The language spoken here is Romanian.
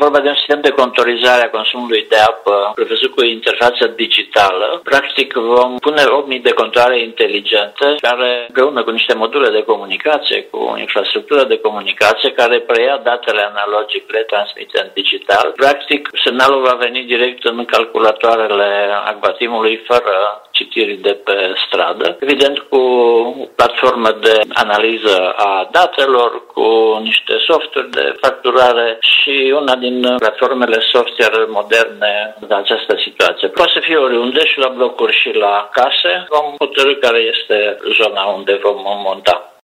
vorba de un sistem de contorizare a consumului de apă prevăzut cu interfață digitală. Practic vom pune 8.000 de contoare inteligente care, împreună cu niște module de comunicație, cu infrastructură de comunicație care preia datele analogic, le transmite în digital. Practic, semnalul va veni direct în calculatoarele Aquateam-ului fără citiri de pe stradă, evident cu platformă de analiză a datelor, cu niște softuri de facturare și una din platformele software moderne în această situație. Poate să fie oriunde, și la blocuri și la case. Vom hotărî care este zona unde vom monta.